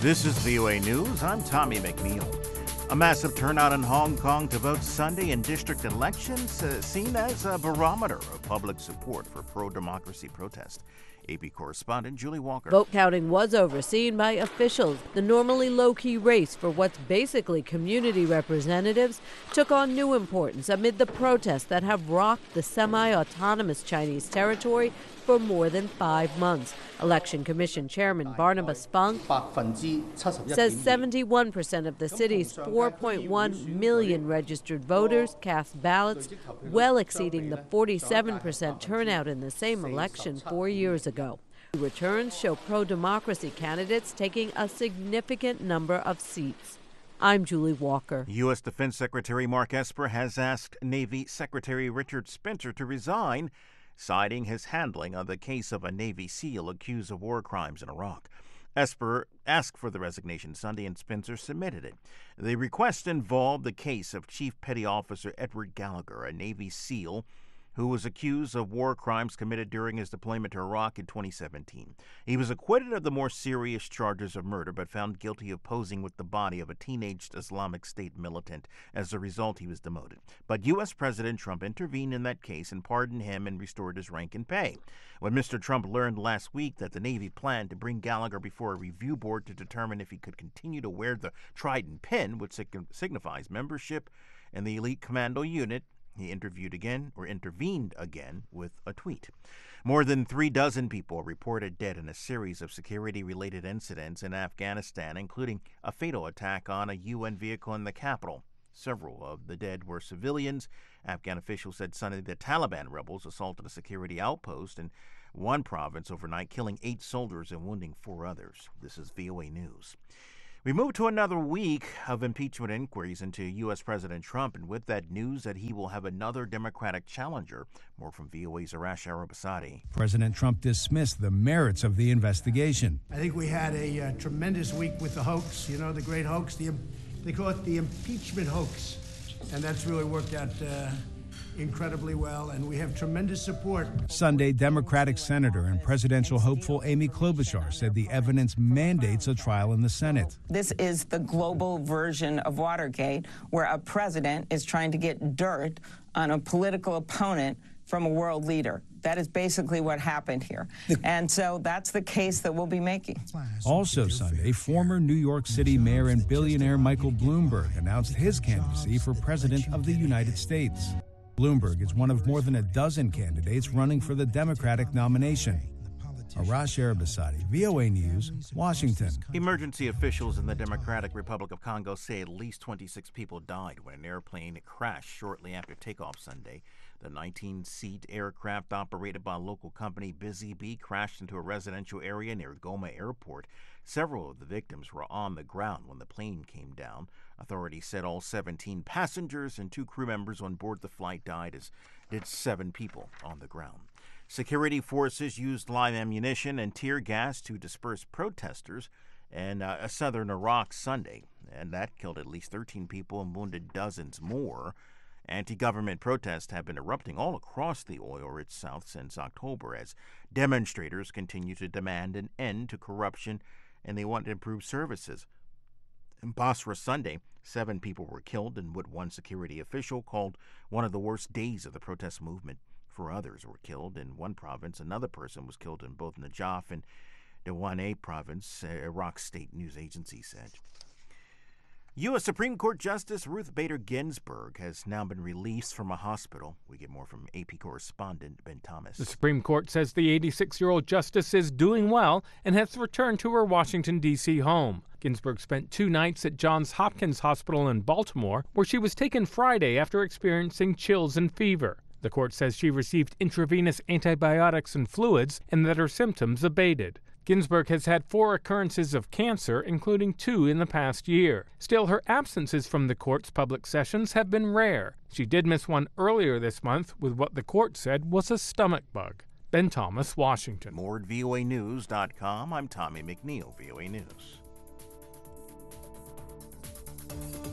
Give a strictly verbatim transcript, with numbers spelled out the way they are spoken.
This is V O A News. I'm Tommy McNeil. A massive turnout in Hong Kong to vote Sunday in district elections, uh, seen as a barometer of public support for pro-democracy protest. A P correspondent Julie Walker. Vote counting was overseen by officials. The normally low-key race for what's basically community representatives took on new importance amid the protests that have rocked the semi-autonomous Chinese territory for more than five months. Election Commission Chairman Barnabas Fung says seventy-one percent of the city's four point one million registered voters cast ballots, well exceeding the forty-seven percent turnout in the same election four years ago. Returns show pro-democracy candidates taking a significant number of seats. I'm Julie Walker. U S Defense Secretary Mark Esper has asked Navy Secretary Richard Spencer to resign, citing his handling of the case of a Navy SEAL accused of war crimes in Iraq. Esper asked for the resignation Sunday, and Spencer submitted it. The request involved the case of Chief Petty Officer Edward Gallagher, a Navy SEAL who was accused of war crimes committed during his deployment to Iraq in twenty seventeen. He was acquitted of the more serious charges of murder, but found guilty of posing with the body of a teenage Islamic State militant. As a result, he was demoted. But U S President Trump intervened in that case and pardoned him and restored his rank and pay. When Mister Trump learned last week that the Navy planned to bring Gallagher before a review board to determine if he could continue to wear the Trident pin, which signifies membership in the elite commando unit, he interviewed again, or intervened again, with a tweet. More than three dozen people are reported dead in a series of security-related incidents in Afghanistan, including a fatal attack on a U N vehicle in the capital. Several of the dead were civilians. Afghan officials said Sunday the Taliban rebels assaulted a security outpost in one province overnight, killing eight soldiers and wounding four others. This is V O A News. We move to another week of impeachment inquiries into U S President Trump, and with that news that he will have another Democratic challenger. More from V O A's Arash Arabasadi. President Trump dismissed the merits of the investigation. I think we had a uh, tremendous week with the hoax, you know, the great hoax. The, they call it the impeachment hoax, and that's really worked out uh, incredibly well, and we have tremendous support. Sunday, Democratic Senator and presidential hopeful Amy Klobuchar said the evidence mandates a trial in the Senate. This is the global version of Watergate, where a president is trying to get dirt on a political opponent from a world leader. That is basically what happened here. And so that's the case that we'll be making. Also Sunday, former New York City mayor and billionaire Michael Bloomberg announced his candidacy for president of the United States. Bloomberg is one of more than a dozen candidates running for the Democratic nomination. Arash Arabasadi, V O A News, Washington. Emergency officials in the Democratic Republic of Congo say at least twenty-six people died when an airplane crashed shortly after takeoff Sunday. The nineteen-seat aircraft operated by a local company, Busy Bee, crashed into a residential area near Goma Airport. Several of the victims were on the ground when the plane came down. Authorities said all seventeen passengers and two crew members on board the flight died, as did seven people on the ground. Security forces used live ammunition and tear gas to disperse protesters in uh, southern Iraq Sunday, and that killed at least thirteen people and wounded dozens more. Anti-government protests have been erupting all across the oil-rich South since October as demonstrators continue to demand an end to corruption, and they want to improve services. In Basra Sunday, seven people were killed in what one security official called one of the worst days of the protest movement. Four others were killed in one province. Another person was killed in both Najaf and Diwane province, Iraq State News Agency said. U S Supreme Court Justice Ruth Bader Ginsburg has now been released from a hospital. We get more from A P correspondent Ben Thomas. The Supreme Court says the eighty-six-year-old justice is doing well and has returned to her Washington, D C home. Ginsburg spent two nights at Johns Hopkins Hospital in Baltimore, where she was taken Friday after experiencing chills and fever. The court says she received intravenous antibiotics and fluids and that her symptoms abated. Ginsburg has had four occurrences of cancer, including two in the past year. Still, her absences from the court's public sessions have been rare. She did miss one earlier this month with what the court said was a stomach bug. Ben Thomas, Washington. More at V O A news dot com. I'm Tommy McNeil, V O A News.